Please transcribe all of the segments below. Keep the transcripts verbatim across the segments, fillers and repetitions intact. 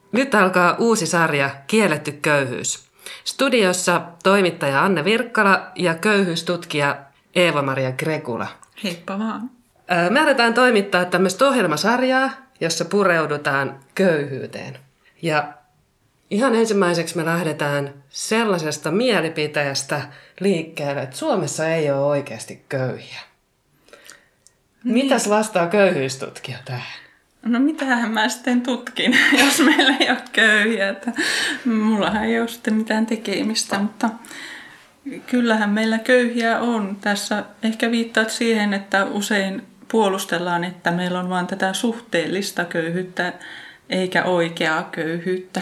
Nyt alkaa uusi sarja Kielletty köyhyys. Studiossa toimittaja Anne Virkkala ja köyhyystutkija Eeva-Maria Gregula. Heippa vaan. Me aletaan toimittaa tämmöistä ohjelmasarjaa, jossa pureudutaan köyhyyteen. Ja ihan ensimmäiseksi me lähdetään sellaisesta mielipiteestä liikkeelle, että Suomessa ei ole oikeasti köyhiä. Niin. Mitäs vastaa köyhyystutkija tähän? No mitähän mä sitten tutkin, jos meillä ei ole köyhiä. Että mullahan ei ole sitten mitään tekemistä, mutta kyllähän meillä köyhiä on. Tässä ehkä viittaat siihen, että usein puolustellaan, että meillä on vain tätä suhteellista köyhyyttä eikä oikeaa köyhyyttä.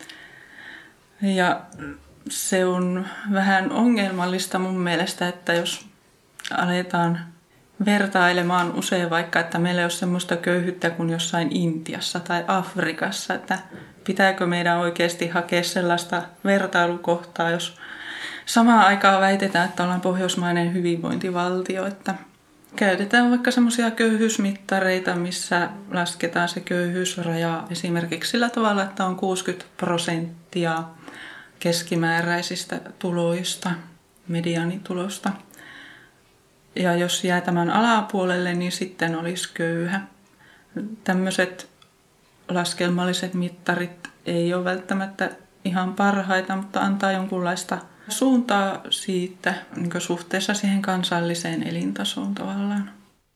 Ja se on vähän ongelmallista mun mielestä, että jos aletaan vertailemaan usein vaikka, että meillä ei ole semmoista köyhyyttä kuin jossain Intiassa tai Afrikassa, että pitääkö meidän oikeasti hakea sellaista vertailukohtaa, jos samaan aikaan väitetään, että ollaan pohjoismainen hyvinvointivaltio, että käytetään vaikka semmoisia köyhyysmittareita, missä lasketaan se köyhyysraja esimerkiksi sillä tavalla, että on kuusikymmentä prosenttia keskimääräisistä tuloista, mediaanitulosta. Ja jos jää tämän alapuolelle, niin sitten olisi köyhä. Tämmöiset laskelmalliset mittarit ei ole välttämättä ihan parhaita, mutta antaa jonkunlaista suuntaa siitä niin suhteessa siihen kansalliseen elintasoon tavallaan.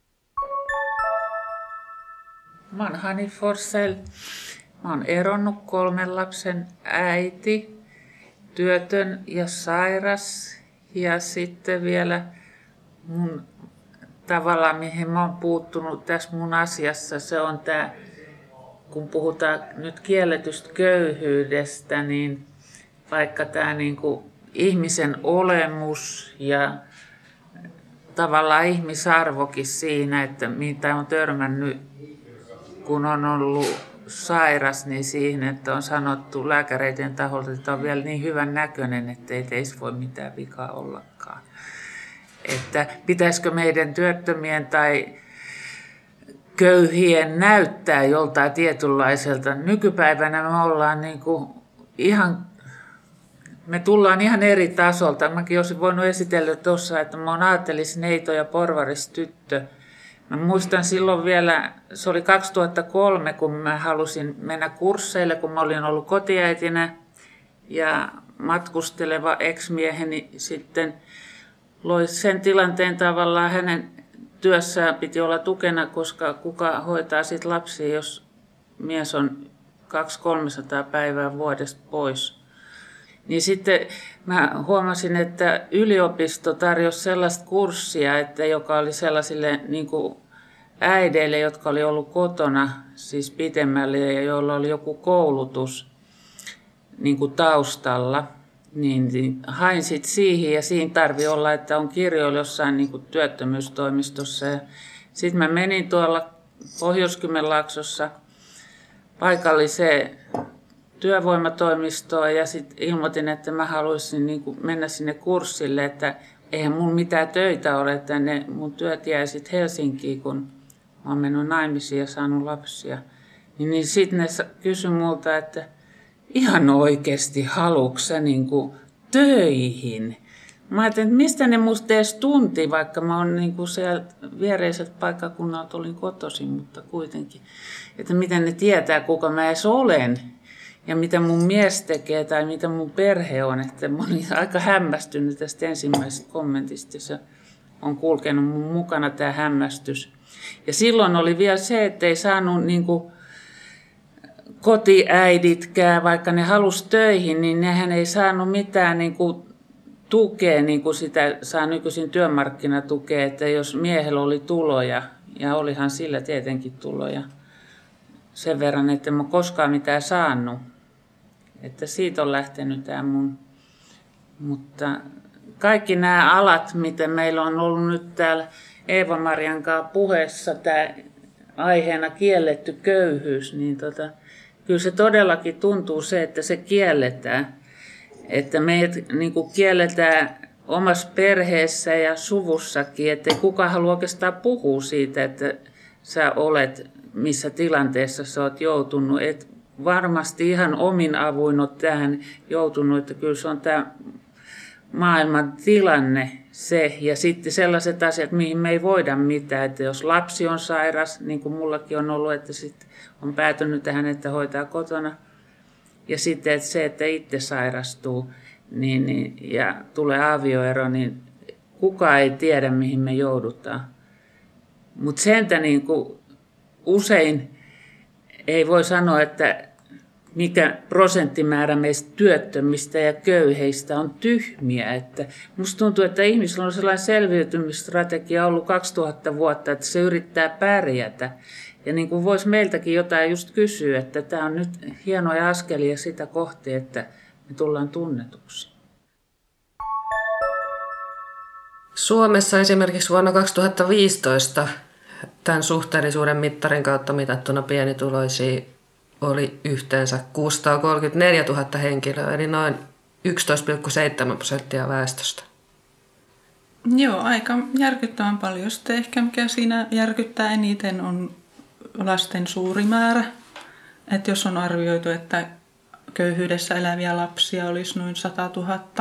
Mä oon Hani Forssell. Mä oon eronnut kolmen lapsen äiti, työtön ja sairas. Ja sitten vielä mun tavallaan, mihin mä oon puuttunut tässä mun asiassa, se on tää, kun puhutaan nyt kielletystä köyhyydestä, niin vaikka tämä niinku ihmisen olemus ja tavallaan ihmisarvokin siinä, että mitä on törmännyt, kun on ollut sairas, niin siihen, että on sanottu lääkäreiden taholta, että on vielä niin hyvän näköinen, että ei teissä voi mitään vikaa ollakaan. Että pitäisikö meidän työttömien tai köyhien näyttää joltain tietynlaiselta. Nykypäivänä me ollaan niin kuin ihan, me tullaan ihan eri tasolta. Mäkin olisin voinut esitellä tuossa, että mä oon aattelisneito ja porvaristyttö. Mä muistan silloin vielä, se oli kaksituhattakolme, kun mä halusin mennä kursseille, kun mä olin ollut kotiäitinä. Ja matkusteleva ex-mieheni sitten loi sen tilanteen tavallaan, hänen työssään piti olla tukena, koska kuka hoitaa sit lapsia, jos mies on kaksisataa kolmesataa päivää vuodesta pois. Niin sitten mä huomasin, että yliopisto tarjosi sellaista kurssia, että joka oli sellaisille niin kuin äideille, jotka oli ollut kotona siis pitemmälle ja joilla oli joku koulutus niin kuin taustalla. Niin, niin hain sitten siihen ja siinä tarvii olla, että on kirjoilla jossain niin kuin työttömyystoimistossa. Sitten mä menin tuolla Pohjois-Kymenlaaksossa paikalliseen työvoimatoimistoon ja sitten ilmoitin, että mä haluaisin niin kuin mennä sinne kurssille, että eihän mun mitään töitä ole, että ne mun työt jäi sitten Helsinkiin, kun mä oon mennyt naimisiin ja saanut lapsia. Niin, niin sitten ne kysyi multa, että ihan oikeasti haluatko sä niin kuin töihin? Mä ajattelin, että mistä ne musta edes tunti, vaikka mä oon niin kuin siellä viereiseltä paikkakunnalta olin kotoisin, mutta kuitenkin. Että miten ne tietää, kuka mä edes olen ja mitä mun mies tekee tai mitä mun perhe on. Että mä olin aika hämmästynyt tästä ensimmäisestä kommentista. Se on kulkenut mun mukana tämä hämmästys. Ja silloin oli vielä se, että ei saanut niin kuin kotiäiditkään, vaikka ne halusi töihin, niin nehän ei saanut mitään niin kuin tukea, niin kuin sitä saa nykyisin työmarkkinatukea, että jos miehellä oli tuloja, ja olihan sillä tietenkin tuloja, sen verran, että en mä koskaan mitään saanut. Että siitä on lähtenyt tämä mun. Mutta kaikki nämä alat, mitä meillä on ollut nyt täällä Eeva-Marian kanssa puheessa, tämä aiheena kielletty köyhyys, niin tota, kyllä se todellakin tuntuu se, että se kielletään. Että meidät niin kuin kielletään omassa perheessä ja suvussakin, että kukaan halua oikeastaan puhua siitä, että sä olet, missä tilanteessa sä oot joutunut. Et varmasti ihan omin avuin ole tähän joutunut, että kyllä se on tämä maailman tilanne se, ja sitten sellaiset asiat, mihin me ei voida mitään, että jos lapsi on sairas, niin kuin mullakin on ollut, että sitten on päätynyt tähän, että hoitaa kotona, ja sitten että se, että itse sairastuu niin, niin, ja tulee avioero, niin kukaan ei tiedä, mihin me joudutaan. Mutta sentä niin kuin usein ei voi sanoa, että mikä prosenttimäärä meistä työttömistä ja köyheistä on tyhmiä. Että musta tuntuu, että ihmisillä on sellainen selviytymisstrategia ollut kaksituhatta vuotta, että se yrittää pärjätä. Ja niin kuin voisi meiltäkin jotain just kysyä, että tämä on nyt hienoja askelia sitä kohti, että me tullaan tunnetuksi. Suomessa esimerkiksi vuonna kaksituhattaviisitoista tämän suhteellisuuden mittarin kautta mitattuna pienituloisia oli yhteensä kuusisataakolmekymmentäneljätuhatta henkilöä, eli noin yksitoista pilkku seitsemän prosenttia väestöstä. Joo, aika järkyttävän paljon. Sitten ehkä mikä siinä järkyttää eniten on lasten suuri määrä. Että jos on arvioitu, että köyhyydessä eläviä lapsia olisi noin satatuhatta.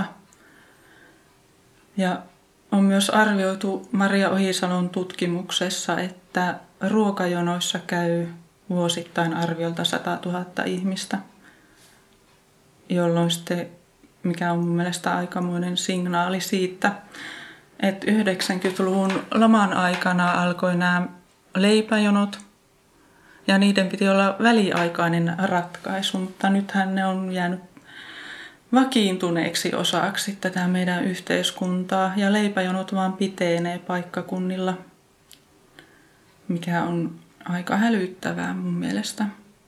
Ja on myös arvioitu Maria Ohisalon tutkimuksessa, että ruokajonoissa käy vuosittain arviolta satatuhatta ihmistä, jolloin sitten, mikä on mun mielestä aikamoinen signaali siitä, että yhdeksänkymmentäluvun laman aikana alkoi nämä leipäjonot, ja niiden piti olla väliaikainen ratkaisu, mutta nythän ne on jäänyt vakiintuneeksi osaksi tätä meidän yhteiskuntaa, ja leipäjonot vaan pitenee paikkakunnilla, mikä on aika hälyttävää mun mielestä.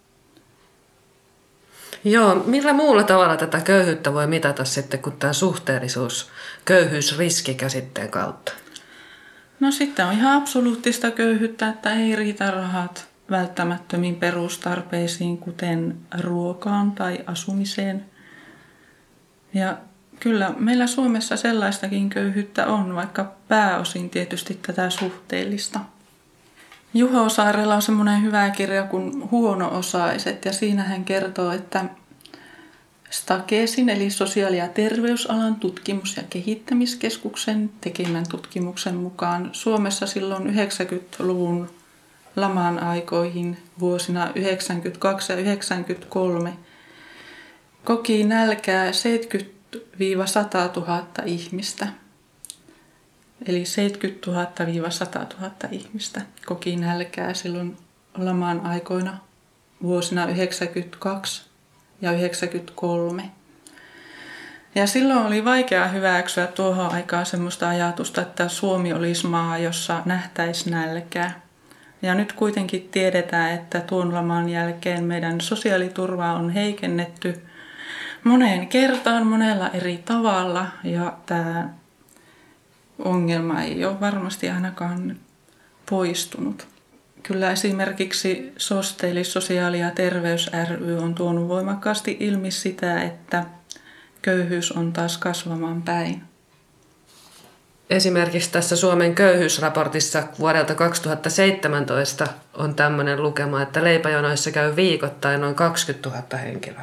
Joo, millä muulla tavalla tätä köyhyyttä voi mitata sitten kuin tämä suhteellisuus köyhyysriskikäsitteen kautta? No sitten on ihan absoluuttista köyhyyttä, että ei riitä rahat välttämättömiin perustarpeisiin, kuten ruokaan tai asumiseen. Ja kyllä meillä Suomessa sellaistakin köyhyyttä on, vaikka pääosin tietysti tätä suhteellista. Juho Saarella on semmoinen hyvä kirja kuin Huono-osaiset, ja siinä hän kertoo, että Stakesin eli sosiaali- ja terveysalan tutkimus- ja kehittämiskeskuksen tekemän tutkimuksen mukaan Suomessa silloin yhdeksänkymmentäluvun laman aikoihin vuosina yhdeksänkymmentäkaksi ja yhdeksänkymmentäkolme koki nälkää seitsemänkymmentä–satatuhatta ihmistä. Eli seitsemänkymmentätuhatta–satatuhatta ihmistä koki nälkää silloin laman aikoina vuosina yhdeksänkymmentäkaksi ja yhdeksänkymmentäkolme. Ja silloin oli vaikea hyväksyä tuohon aikaan semmoista ajatusta, että Suomi olisi maa, jossa nähtäisi nälkää. Ja nyt kuitenkin tiedetään, että tuon laman jälkeen meidän sosiaaliturvaa on heikennetty moneen kertaan, monella eri tavalla, ja tämä ongelma ei ole varmasti ainakaan poistunut. Kyllä esimerkiksi SOSTE eli Sosiaali- ja terveys ry on tuonut voimakkaasti ilmi sitä, että köyhyys on taas kasvamaan päin. Esimerkiksi tässä Suomen köyhyysraportissa vuodelta kaksituhattaseitsemäntoista on tämmöinen lukema, että leipäjonoissa käy viikoittain noin kaksikymmentätuhatta henkilöä.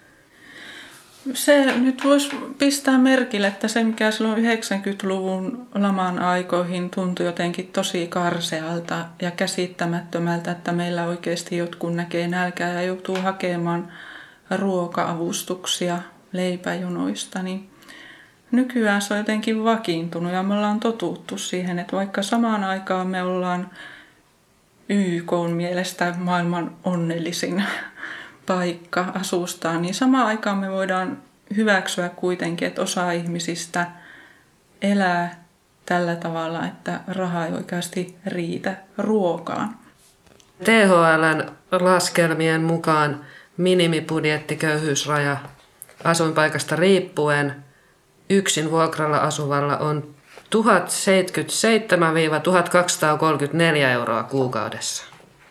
Se nyt voisi pistää merkille, että se mikä silloin yhdeksänkymmentäluvun laman aikoihin tuntui jotenkin tosi karsealta ja käsittämättömältä, että meillä oikeasti jotkut näkee nälkää ja joutuu hakemaan ruoka-avustuksia leipäjonoista, niin nykyään se on jotenkin vakiintunut ja me ollaan totuttu siihen, että vaikka samaan aikaan me ollaan Y K:n mielestä maailman onnellisin paikka asustaan, niin samaan aikaan me voidaan hyväksyä kuitenkin, että osa ihmisistä elää tällä tavalla, että raha ei oikeasti riitä ruokaan. T H L:n laskelmien mukaan minimibudjettiköyhyysraja asuinpaikasta riippuen yksin vuokralla asuvalla on tuhat seitsemänkymmentäseitsemän - tuhatkaksisataakolmekymmentäneljä euroa kuukaudessa.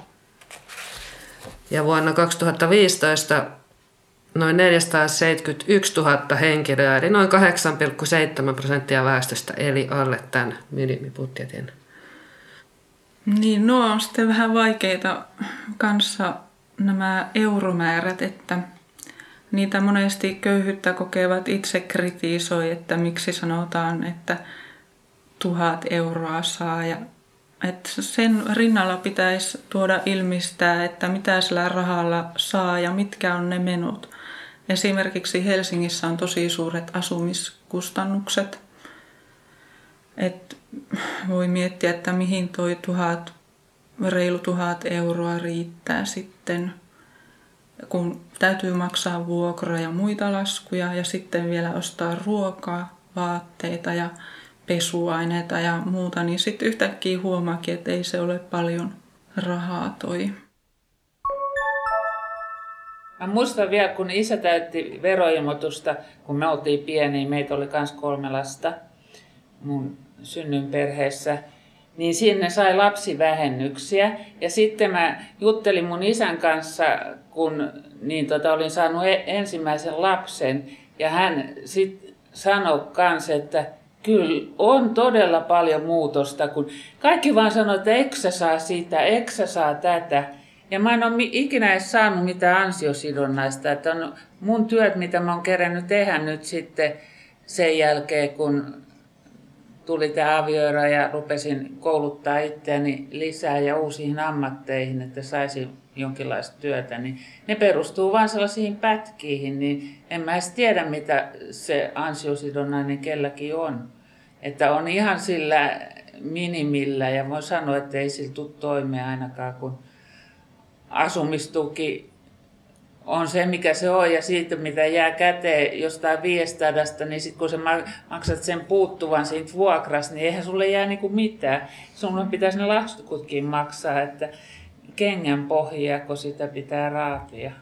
Ja vuonna kaksituhattaviisitoista noin neljäsataaseitsemänkymmentäyksituhatta henkilöä, eli noin kahdeksan pilkku seitsemän prosenttia väestöstä eli alle tämän minimibudjetin. Niin, nuo on sitten vähän vaikeita kanssa nämä euromäärät, että niitä monesti köyhyyttä kokevat itse kritisoi, että miksi sanotaan, että tuhat euroa saa. Ja että sen rinnalla pitäisi tuoda ilmistää, että mitä sillä rahalla saa ja mitkä on ne menot. Esimerkiksi Helsingissä on tosi suuret asumiskustannukset. Et voi miettiä, että mihin toi tuhat, reilu tuhat euroa riittää sitten, kun täytyy maksaa vuokraa ja muita laskuja ja sitten vielä ostaa ruokaa, vaatteita ja pesuaineita ja muuta, niin sitten yhtäkkiä huomaakin, että ei se ole paljon rahaa toi. Mä muistan vielä, kun isä täytti veroilmoitusta, kun me oltiin pieniä, meitä oli myös kolme lasta mun synnynperheessä, niin sinne sai lapsivähennyksiä. Ja sitten mä juttelin mun isän kanssa, kun niin tota, olin saanut ensimmäisen lapsen, ja hän sitten sanoi kans, että kyllä on todella paljon muutosta, kun kaikki vaan sanoo, että eikö sä saa sitä, eikö sä saa tätä. Ja mä en ole ikinä edes saanut mitään ansiosidonnaista, että on mun työt, mitä mä oon kerännyt tehdä nyt sitten sen jälkeen, kun tuli tämä avioero ja rupesin kouluttaa itseäni lisää ja uusiin ammatteihin, että saisin jonkinlaista työtä, niin ne perustuu vain sellaisiin pätkiin, niin en mä edes tiedä, mitä se ansiosidonnainen kelläkin on. Että on ihan sillä minimillä ja voin sanoa, että ei sillä tule toimeen ainakaan, kun asumistuki on se, mikä se on, ja siitä, mitä jää käteen jostain viidestäsadasta, niin sitten kun sä maksat sen puuttuvan siitä vuokrasta, niin eihän sulle jää niinku mitään. Sulle pitäisi ne laskutkin maksaa, että kengän pohjia, kun sitä pitää raapia.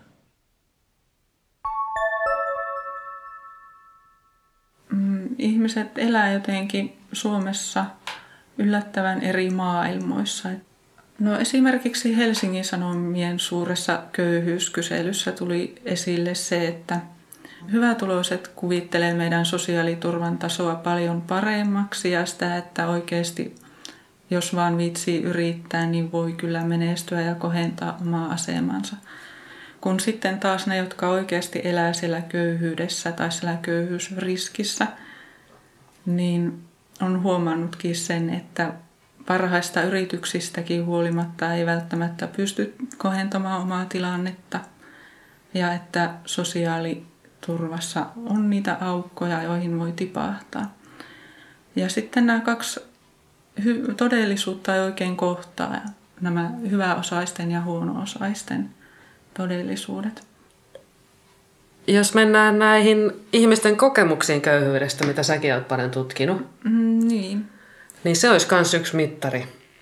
Ihmiset elää jotenkin Suomessa yllättävän eri maailmoissa. No esimerkiksi Helsingin Sanomien suuressa köyhyyskyselyssä tuli esille se, että hyvätuloiset kuvittelee meidän sosiaaliturvan tasoa paljon paremmaksi ja sitä, että oikeasti jos vaan viitsii yrittää, niin voi kyllä menestyä ja kohentaa omaa asemansa. Kun sitten taas ne, jotka oikeasti elää siellä köyhyydessä tai siellä köyhyysriskissä, niin on huomannutkin sen, että parhaista yrityksistäkin huolimatta ei välttämättä pysty kohentamaan omaa tilannetta ja että sosiaaliturvassa on niitä aukkoja, joihin voi tipahtaa. Ja sitten nämä kaksi hy- todellisuutta ei oikein kohtaa, nämä hyväosaisten ja huono-osaisten todellisuudet. Jos mennään näihin ihmisten kokemuksiin köyhyydestä, mitä säkin olet paljon tutkinut, Mm, niin. niin se olisi myös yksi mittari.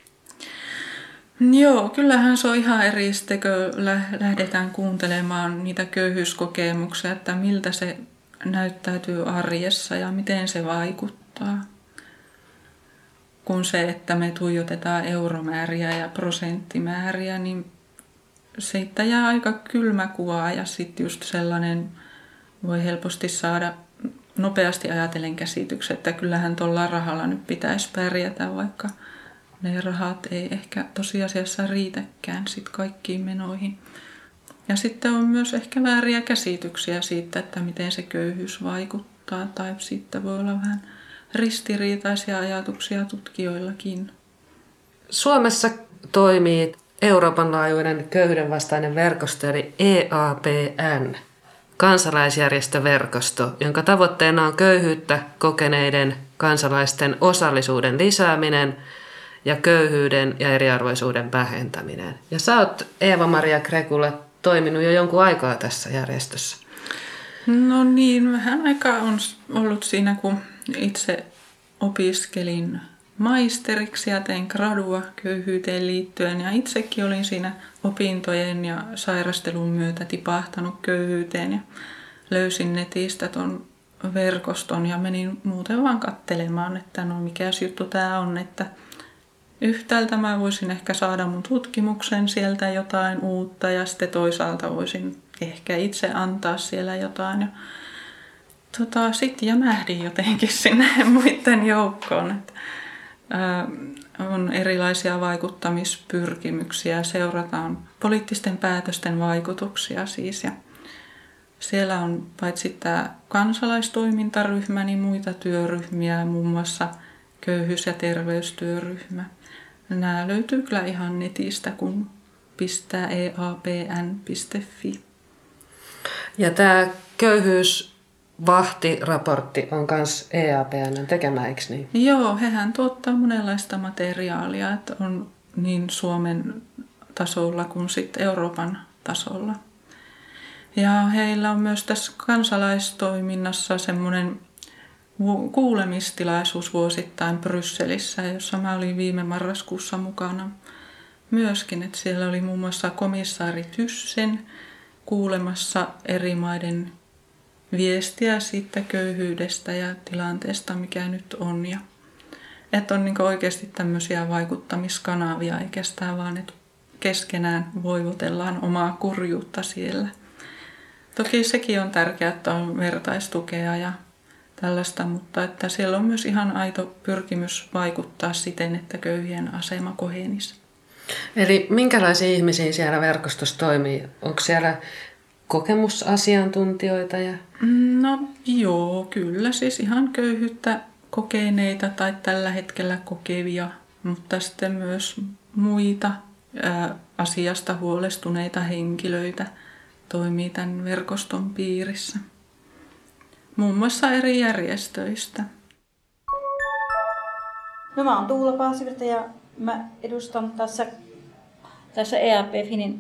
Joo, kyllähän se on ihan eri sitten, kun lähdetään kuuntelemaan niitä köyhyyskokemuksia, että miltä se näyttäytyy arjessa ja miten se vaikuttaa. Kun se, että me tuijotetaan euromääriä ja prosenttimääriä, niin siitä jää aika kylmä kuva ja sitten just sellainen voi helposti saada nopeasti ajatellen käsityksen, että kyllähän tuolla rahalla nyt pitäisi pärjätä, vaikka ne rahat ei ehkä tosiasiassa riitäkään sit kaikkiin menoihin. Ja sitten on myös ehkä vääriä käsityksiä siitä, että miten se köyhyys vaikuttaa, tai siitä voi olla vähän ristiriitaisia ajatuksia tutkijoillakin. Suomessa toimii Euroopan laajuinen köyhyyden vastainen verkosto, eli E A P N, kansalaisjärjestöverkosto, jonka tavoitteena on köyhyyttä kokeneiden kansalaisten osallisuuden lisääminen ja köyhyyden ja eriarvoisuuden vähentäminen. Ja sä oot, Eeva-Maria Krekula, toiminut jo jonkun aikaa tässä järjestössä. No niin, vähän aikaa on ollut siinä, kun itse opiskelin maisteriksi ja tein gradua köyhyyteen liittyen. Ja itsekin olin siinä opintojen ja sairastelun myötä tipahtanut köyhyyteen ja löysin netistä ton verkoston ja menin muuten vaan katselemaan, että no mikäs juttu tää on, että yhtäältä mä voisin ehkä saada mun tutkimuksen sieltä jotain uutta ja sitten toisaalta voisin ehkä itse antaa siellä jotain. Ja tota, sitten jämähdin jotenkin sinne muiden joukkoon. Että, ää, on erilaisia vaikuttamispyrkimyksiä, seurataan poliittisten päätösten vaikutuksia siis. Ja siellä on paitsi tämä kansalaistoimintaryhmä, niin muita työryhmiä, muun muassa köyhyys- ja terveystyöryhmä. Nämä löytyy kyllä ihan netistä, kun pistää e a p n piste f i. Ja tämä köyhyysvahtiraportti on myös E A P N tekemä, eikö niin? Joo, hehän tuottaa monenlaista materiaalia, että on niin Suomen tasolla kuin sitten Euroopan tasolla. Ja heillä on myös tässä kansalaistoiminnassa semmoinen kuulemistilaisuus vuosittain Brysselissä, jossa mä olin viime marraskuussa mukana myöskin. Että siellä oli muun muassa komissaari Thyssen kuulemassa eri maiden viestiä siitä köyhyydestä ja tilanteesta, mikä nyt on. Ja että on niin oikeasti tämmöisiä vaikuttamiskanavia, eikä sitä vaan, että keskenään voivotellaan omaa kurjuutta siellä. Toki sekin on tärkeää, että on vertaistukea ja tällaista, mutta että siellä on myös ihan aito pyrkimys vaikuttaa siten, että köyhien asema kohenisi. Eli minkälaisia ihmisiä siellä verkostossa toimii? Onko siellä kokemusasiantuntijoita? Ja... No joo, kyllä siis ihan köyhyyttä kokeneita tai tällä hetkellä kokevia, mutta sitten myös muita ää, asiasta huolestuneita henkilöitä toimii tämän verkoston piirissä. Muun muassa eri järjestöistä. No mä oon Tuula Paasivirta ja mä edustan tässä, tässä E A P Finin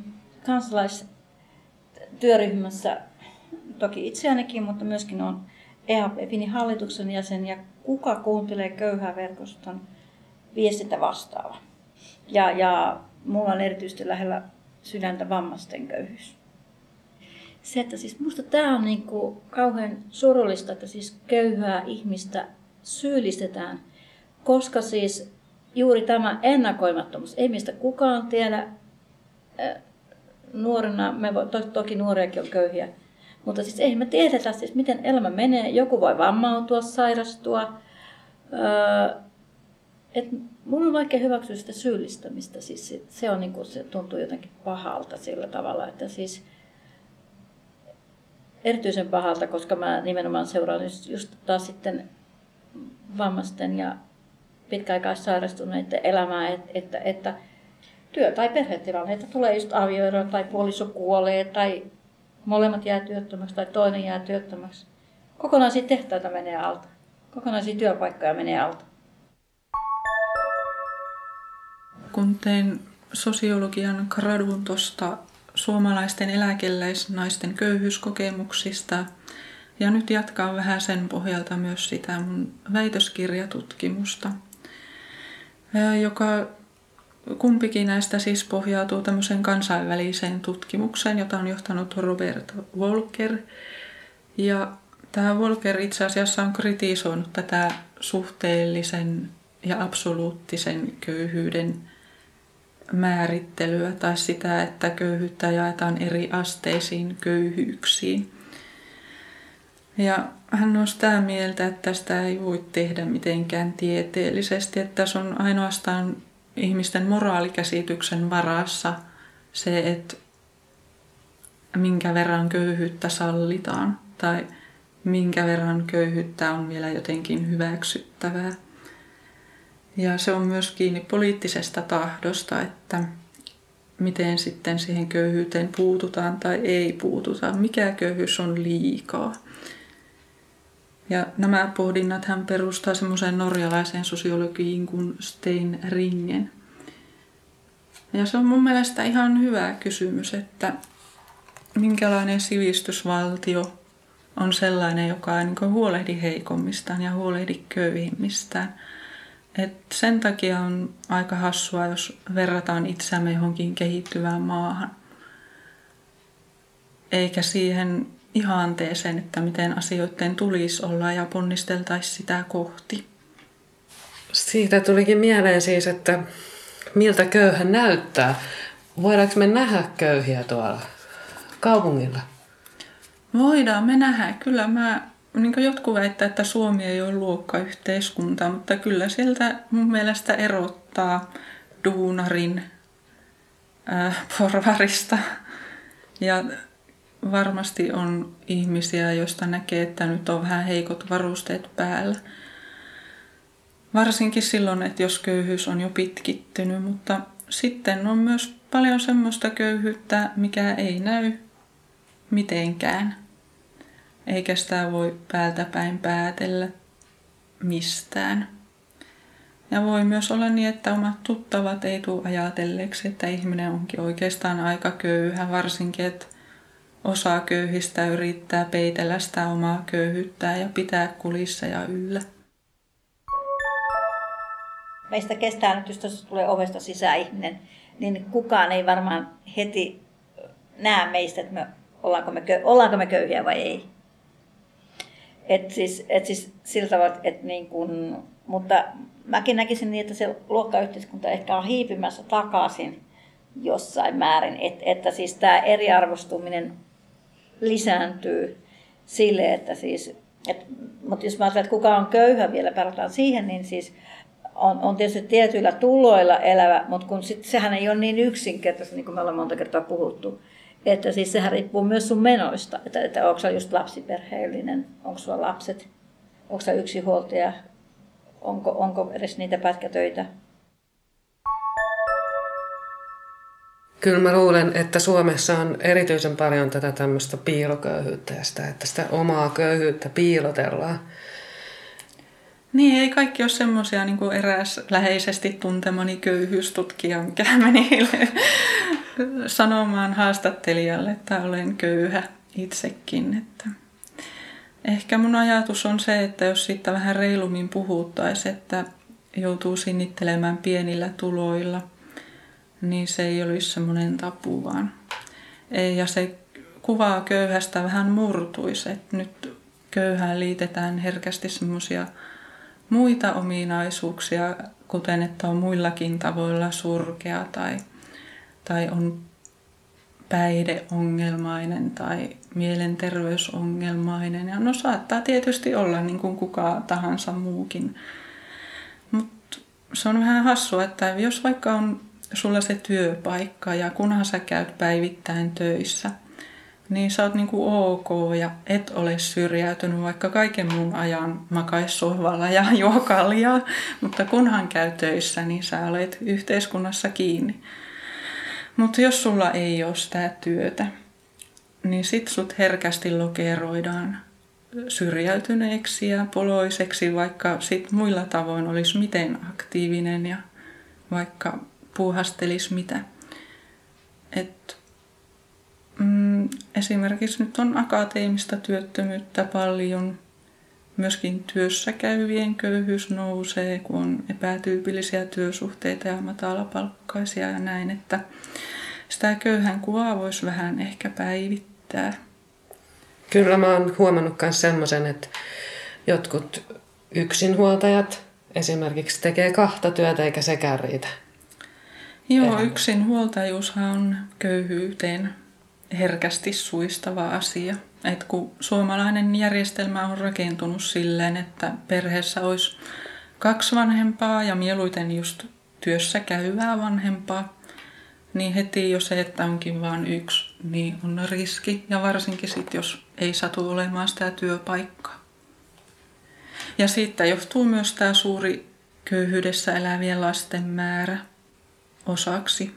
kansalaistyöryhmässä toki itseänikin, mutta myöskin on E A P Finin hallituksen jäsen ja Kuka kuuntelee köyhää -verkoston viestintä vastaava. Ja, ja mulla on erityisesti lähellä sydäntä vammaisten köyhyys. Se, että siis musta tämä on niinku kauhean surullista, että siis köyhää ihmistä syyllistetään, koska siis juuri tämä ennakoimattomuus, ei mistä kukaan tiedä, nuorena, me vo, to, toki nuoriakin on köyhiä, mutta siis ei me tiedetä siis miten elämä menee, joku voi vammautua, sairastua. Öö, et mun on vaikea hyväksyä sitä syyllistämistä, siis se, se, on niinku, se tuntuu jotenkin pahalta sillä tavalla, että siis erityisen pahalta, koska mä nimenomaan seuraan just, just taas sitten vammaisten ja pitkäaikaissairastuneiden elämää, että, että, että työ- tai perhetilanteita tulee just avioero tai puoliso kuolee tai molemmat jää työttömäksi tai toinen jää työttömäksi. Kokonaisia tehtaita menee alta. Kokonaisia työpaikkoja menee alta. Kun tein sosiologian gradun tuosta suomalaisten eläkeläisnaisten köyhyyskokemuksista ja nyt jatkan vähän sen pohjalta myös sitä mun väitöskirjatutkimusta, joka kumpikin näistä siis pohjautuu tämmöiseen kansainväliseen tutkimukseen, jota on johtanut Robert Walker. Ja tämä Walker itse asiassa on kritisoinut tätä suhteellisen ja absoluuttisen köyhyyden määrittelyä tai sitä, että köyhyyttä jaetaan eri asteisiin köyhyyksiin. Ja hän on sitä mieltä, että tästä ei voi tehdä mitenkään tieteellisesti, että tässä on ainoastaan ihmisten moraalikäsityksen varassa se, että minkä verran köyhyyttä sallitaan tai minkä verran köyhyyttä on vielä jotenkin hyväksyttävää. Ja se on myös kiinni poliittisesta tahdosta, että miten sitten siihen köyhyyteen puututaan tai ei puututa, mikä köyhyys on liikaa. Ja nämä pohdinnat hän perustaa semmoiseen norjalaiseen sosiologiin kuin Stein Ringen. Ja se on mun mielestä ihan hyvä kysymys, että minkälainen sivistysvaltio on sellainen, joka ei niin huolehdi heikommistaan ja huolehdi köyhimmistään. Et sen takia on aika hassua, jos verrataan itseämme johonkin kehittyvään maahan. Eikä siihen ihanteeseen, että miten asioiden tulisi olla ja ponnisteltaisiin sitä kohti. Siitä tulikin mieleen siis, että miltä köyhä näyttää. Voidaanko me nähdä köyhiä tuolla kaupungilla? Voidaan me nähdä. Kyllä mä niin kuin jotkut väittää, että Suomi ei ole luokkayhteiskunta, mutta kyllä sieltä mun mielestä erottaa duunarin äh, porvarista. Ja varmasti on ihmisiä, joista näkee, että nyt on vähän heikot varusteet päällä. Varsinkin silloin, että jos köyhyys on jo pitkittynyt, mutta sitten on myös paljon semmoista köyhyyttä, mikä ei näy mitenkään. Eikä sitä voi päältä päin päätellä mistään. Ja voi myös olla niin, että omat tuttavat ei tule ajatelleeksi, että ihminen onkin oikeastaan aika köyhä, varsinkin, että osa köyhistä yrittää peitellä sitä omaa köyhyyttään ja pitää kulisseja yllä. Meistä kestää nyt, jos tulee ovesta sisään ihminen, niin kukaan ei varmaan heti näe meistä, että me, ollaanko, me, ollaanko me köyhiä vai ei. Et siis, et siis sillä tavalla, että niin kun, mutta mäkin näkisin niin, että se luokkayhteiskunta ehkä on hiipimässä takaisin jossain määrin. Et, että siis tämä eriarvostuminen lisääntyy sille, että siis, et, mutta jos mä ajattelen, että kuka on köyhä vielä, palataan siihen, niin siis on, on tietysti tietyillä tuloilla elävä, mutta kun sit, sehän ei ole niin yksinkertaista, niin kuin me ollaan monta kertaa puhuttu. Että siis sehän riippuu myös sun menoista, että, että onko sä just lapsiperheellinen, onko sulla lapset, onko sä yksinhuoltaja, onko, onko edes niitä pätkätöitä. Kyllä mä luulen, että Suomessa on erityisen paljon tätä tämmöistä piiloköyhyyttä ja sitä, että sitä omaa köyhyyttä piilotellaan. Niin, ei kaikki ole semmoisia niin kuin eräs läheisesti tuntemani köyhyystutkija, mikä meni sanomaan haastattelijalle, että olen köyhä itsekin. Että ehkä mun ajatus on se, että jos siitä vähän reilummin puhuttaisiin, että joutuu sinnittelemään pienillä tuloilla, niin se ei olisi semmoinen tabu vaan. Ja se kuvaa köyhästä vähän murtuisi, että nyt köyhään liitetään herkästi semmoisia muita ominaisuuksia, kuten että on muillakin tavoilla surkea tai, tai on päihdeongelmainen tai mielenterveysongelmainen. Ja no saattaa tietysti olla niin kuin kuka tahansa muukin. Mutta se on vähän hassua, että jos vaikka on sulla se työpaikka ja kunhan sä käyt päivittäin töissä, niin sä oot niinku ok ja et ole syrjäytynyt, vaikka kaiken muun ajan makais sohvalla ja juo kaljaa, mutta kunhan käy töissä, niin sä olet yhteiskunnassa kiinni. Mutta jos sulla ei ole sitä työtä, niin sit sut herkästi lokeroidaan syrjäytyneeksi ja poloiseksi, vaikka sit muilla tavoin olisi miten aktiivinen ja vaikka puuhastelis mitä. Et Mm, esimerkiksi nyt on akateemista työttömyyttä paljon. Myöskin työssä käyvien köyhyys nousee, kun on epätyypillisiä työsuhteita ja matalapalkkaisia ja näin, että sitä köyhän kuvaa voisi vähän ehkä päivittää. Kyllä mä oon huomannut myös semmoisen, että jotkut yksinhuoltajat esimerkiksi tekee kahta työtä eikä sekään riitä. Joo, yksinhuoltajuushan on köyhyyteen herkästi suistava asia. Et kun suomalainen järjestelmä on rakentunut silleen, että perheessä olisi kaksi vanhempaa ja mieluiten just työssä käyvää vanhempaa, niin heti jo se, että onkin vain yksi, niin on riski. Ja varsinkin sitten, jos ei satu olemaan sitä työpaikkaa. Ja siitä johtuu myös tämä suuri köyhyydessä elävien lasten määrä osaksi.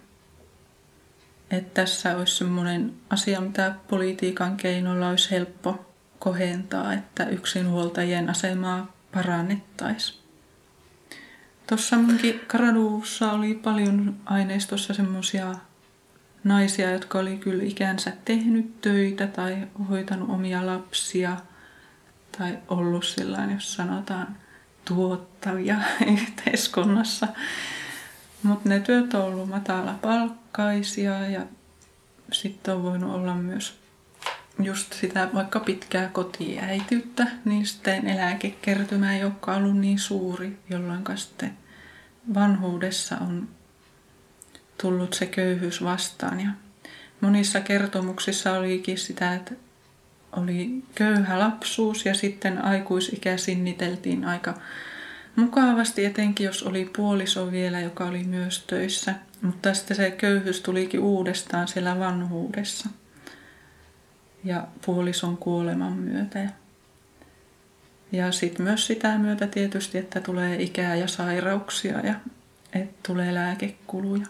Että tässä olisi semmoinen asia, mitä politiikan keinoilla olisi helppo kohentaa, että yksinhuoltajien asemaa parannettaisiin. Tuossa munkin graduussa oli paljon aineistossa semmoisia naisia, jotka oli kyllä ikänsä tehnyt töitä tai hoitanut omia lapsia tai ollut sillain, jos sanotaan, tuottavia yhteiskunnassa. Mutta ne työt on ollut matalapalkkaisia ja sitten on voinut olla myös just sitä vaikka pitkää kotiäityyttä, niin sitten eläkekertymä ei olekaan ollut niin suuri, jolloin sitten vanhuudessa on tullut se köyhyys vastaan. Ja monissa kertomuksissa olikin sitä, että oli köyhä lapsuus ja sitten aikuisikä sinniteltiin aika mukavasti, etenkin jos oli puoliso vielä, joka oli myös töissä. Mutta sitten se köyhyys tulikin uudestaan siellä vanhuudessa ja puolison kuoleman myötä. Ja sitten myös sitä myötä tietysti, että tulee ikää ja sairauksia ja että tulee lääkekuluja.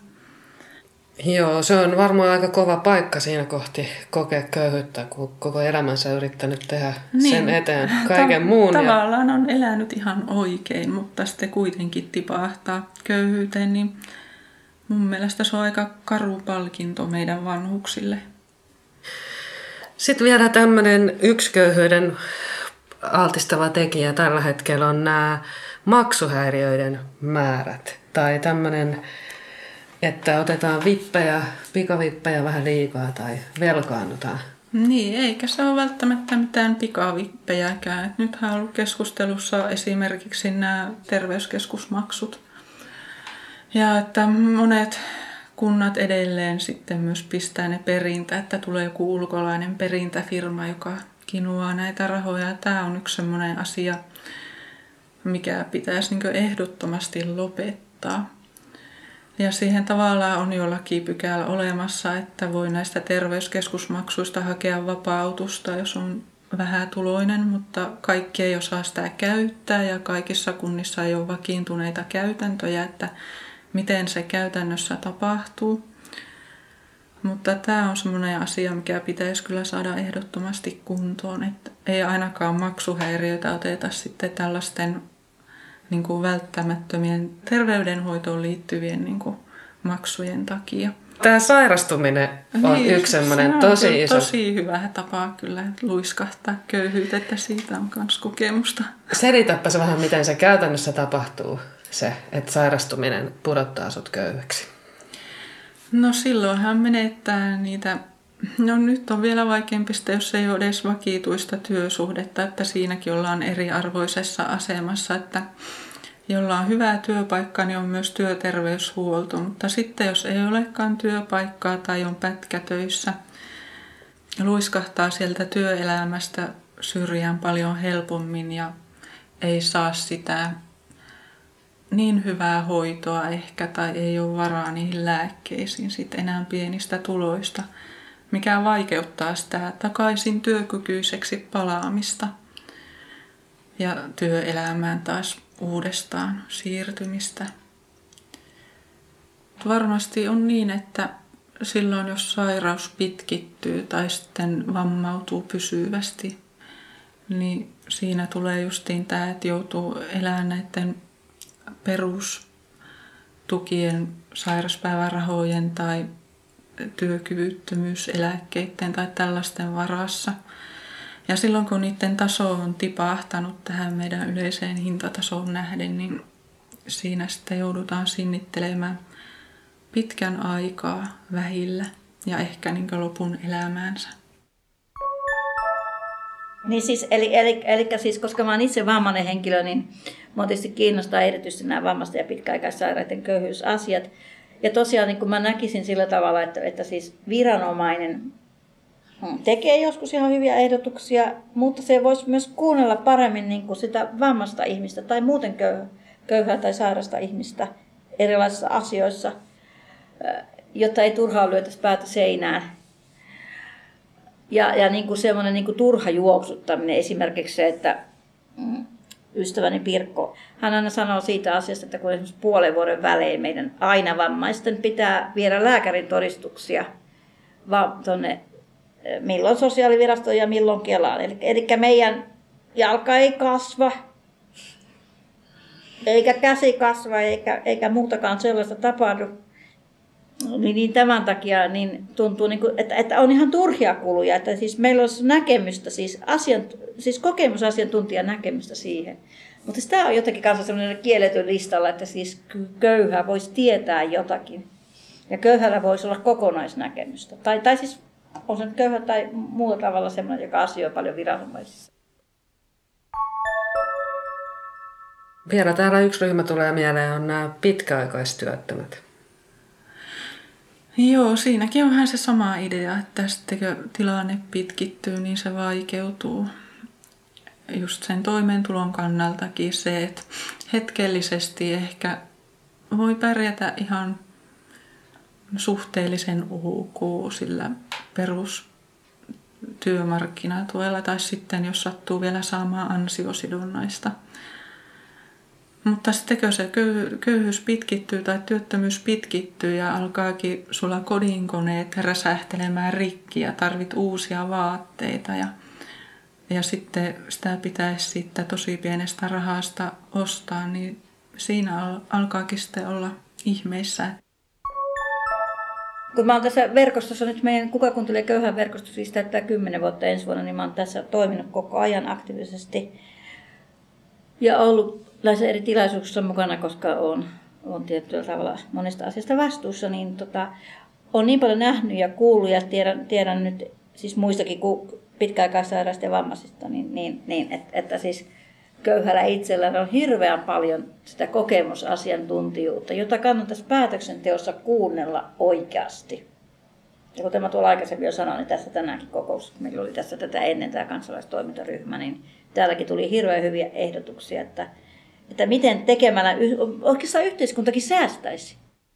Joo, se on varmaan aika kova paikka siinä kohti kokea köyhyyttä, kun koko elämänsä yrittänyt tehdä niin. sen eteen kaiken Ta- muun. Tavallaan ja... on elänyt ihan oikein, mutta sitten kuitenkin tipahtaa köyhyyteen, niin mun mielestä se on aika karu palkinto meidän vanhuksille. Sitten vielä tämmöinen yksi köyhyyden altistava tekijä tällä hetkellä on nämä maksuhäiriöiden määrät. Tai tämmöinen, että otetaan vippejä, pikavippejä vähän liikaa tai velkaannutaan. Niin, eikä se ole välttämättä mitään pikavippejäkään. Et nythän on ollut keskustelussa esimerkiksi nämä terveyskeskusmaksut. Ja että monet kunnat edelleen sitten myös pistää ne perintä, että tulee joku ulkolainen perintäfirma, joka kinuaa näitä rahoja. Tämä on yksi sellainen asia, mikä pitäisi niin kuin ehdottomasti lopettaa. Ja siihen tavallaan on jo lakipykälä olemassa, että voi näistä terveyskeskusmaksuista hakea vapautusta, jos on vähätuloinen, mutta kaikki ei osaa sitä käyttää ja kaikissa kunnissa ei ole vakiintuneita käytäntöjä, että miten se käytännössä tapahtuu. Mutta tämä on semmoinen asia, mikä pitäisi kyllä saada ehdottomasti kuntoon, että ei ainakaan maksuhäiriöitä oteta sitten tällaisten niin kuin välttämättömien terveydenhoitoon liittyvien niin kuin maksujen takia. Tämä sairastuminen on niin, yksi semmoinen se tosi on iso. Tosi hyvä tapa kyllä luiskahtaa köyhyyttä, että siitä on myös kokemusta. Selitäpä se vähän, miten se käytännössä tapahtuu, se, että sairastuminen pudottaa sut köyhäksi. No silloinhan menettää niitä, no nyt on vielä vaikeampi sitä, jos ei ole edes vakituista työsuhdetta, että siinäkin ollaan eriarvoisessa asemassa, että jolla on hyvä työpaikka, niin on myös työterveyshuolto, mutta sitten jos ei olekaan työpaikkaa tai on pätkätöissä, luiskahtaa sieltä työelämästä syrjään paljon helpommin ja ei saa sitä niin hyvää hoitoa ehkä tai ei ole varaa niihin lääkkeisiin sit enää pienistä tuloista, mikä vaikeuttaa sitä takaisin työkykyiseksi palaamista ja työelämään taas uudestaan siirtymistä. Varmasti on niin, että silloin jos sairaus pitkittyy tai sitten vammautuu pysyvästi, niin siinä tulee justiin tämä, että joutuu elämään näiden perustukien, sairauspäivärahojen tai työkyvyttömyyseläkkeiden tai tällaisten varassa. Ja silloin kun niiden taso on tipahtanut tähän meidän yleiseen hintatasoon nähden, niin siinä sitten joudutaan sinnittelemään pitkän aikaa vähillä ja ehkä niin kuin lopun elämäänsä. Niin siis, eli, eli, eli siis, koska mä oon itse vammainen henkilö, niin mua tietysti kiinnostaa erityisesti nämä vammaisten ja pitkäaikaissairaiden köyhyysasiat. Ja tosiaan niin kuin mä näkisin sillä tavalla, että, että siis viranomainen tekee joskus ihan hyviä ehdotuksia, mutta se voisi myös kuunnella paremmin niin kuin sitä vammaista ihmistä tai muuten köyhää tai sairasta ihmistä erilaisissa asioissa, jotta ei turhaan lyötäisi päätä seinään. Ja, ja niin kuin semmoinen niin kuin turha juoksuttaminen, esimerkiksi se, että mm, ystäväni Pirkko, hän aina sanoo siitä asiasta, että kun esimerkiksi puolen vuoden välein meidän aina vammaisten pitää viedä lääkärin todistuksia va- tonne, milloin sosiaalivirastoon ja milloin Kelaan. Eli, eli meidän jalka ei kasva, eikä käsi kasva, eikä, eikä muutakaan sellaista tapahdu. Niin, niin tämän takia niin tuntuu, niin kuin, että, että on ihan turhia kuluja. Että siis meillä on näkemystä, siis, asiant, siis kokemusasiantuntijan näkemystä siihen. Mutta tämä on jotenkin kanssa sellainen kielletyn listalla, että siis köyhä voisi tietää jotakin. Ja köyhällä voisi olla kokonaisnäkemystä. Tai, tai siis on se nyt köyhä tai muulla tavalla sellainen, joka asioi paljon viranomaisissa. Vielä täällä yksi ryhmä tulee mieleen, on nämä pitkäaikaistyöttömät. Joo, siinäkin on vähän se sama idea, että sitten kun tilanne pitkittyy, niin se vaikeutuu. Just sen toimeentulon kannaltakin se, että hetkellisesti ehkä voi pärjätä ihan suhteellisen ok sillä perustyömarkkinatuella tai sitten jos sattuu vielä saamaan ansiosidonnaista. Mutta sitten kun se köyhyys pitkittyy tai työttömyys pitkittyy ja alkaakin sulla kodinkoneet räsähtelemään rikki ja tarvit uusia vaatteita ja, ja sitten sitä pitäisi sitten tosi pienestä rahasta ostaa, niin siinä alkaakin sitten olla ihmeissä. Kun mä oon tässä verkostossa nyt, meidän Kuka kuuntelee köyhän verkosto, siis täyttää kymmenen vuotta ensi vuonna, niin mä oon tässä toiminut koko ajan aktiivisesti ja ollut näissä eri tilaisuuksissa mukana, koska olen, olen tietyllä tavalla monesta asiasta vastuussa, niin tota, olen niin paljon nähnyt ja kuullut ja tiedän, tiedän nyt siis muistakin kuin pitkäaikaissairaista ja vammaisista, niin, niin, niin että, että siis köyhällä itsellään on hirveän paljon sitä kokemusasiantuntijuutta, jota kannattaisi päätöksenteossa kuunnella oikeasti. Ja kuten mä tuolla aikaisemmin jo sanoin, niin tässä tänäänkin kokous, meillä oli tässä tätä ennen tämä kansalaistoimintaryhmä, niin täälläkin tuli hirveän hyviä ehdotuksia, että, että miten tekemällä oikeastaan yhteiskuntakin säästäisi.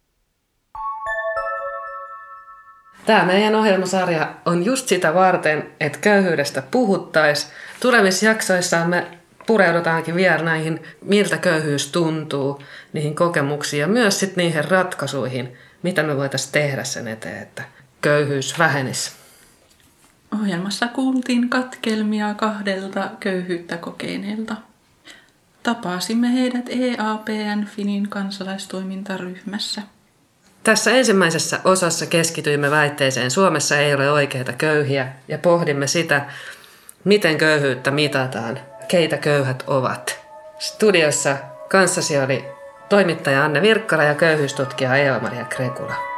Tämä meidän ohjelmasarja on just sitä varten, että köyhyydestä puhuttaisiin. Tulevissa jaksoissa me pureudutaankin vielä näihin, miltä köyhyys tuntuu, niihin kokemuksiin ja myös sitten niihin ratkaisuihin, mitä me voitaisiin tehdä sen eteen, että köyhyys vähenisi. Ohjelmassa kuultiin katkelmia kahdelta köyhyyttä kokeneelta. Tapasimme heidät E A P N Finin kansalaistoimintaryhmässä. Tässä ensimmäisessä osassa keskityimme väitteeseen Suomessa ei ole oikeita köyhiä ja pohdimme sitä, miten köyhyyttä mitataan, keitä köyhät ovat. Studiossa kanssasi oli toimittaja Anne Virkkala ja köyhyystutkija Eeva-Maria Krekula.